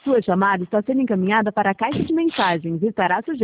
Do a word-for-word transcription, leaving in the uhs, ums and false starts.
Sua chamada está sendo encaminhada para a caixa de mensagens e estará sujeita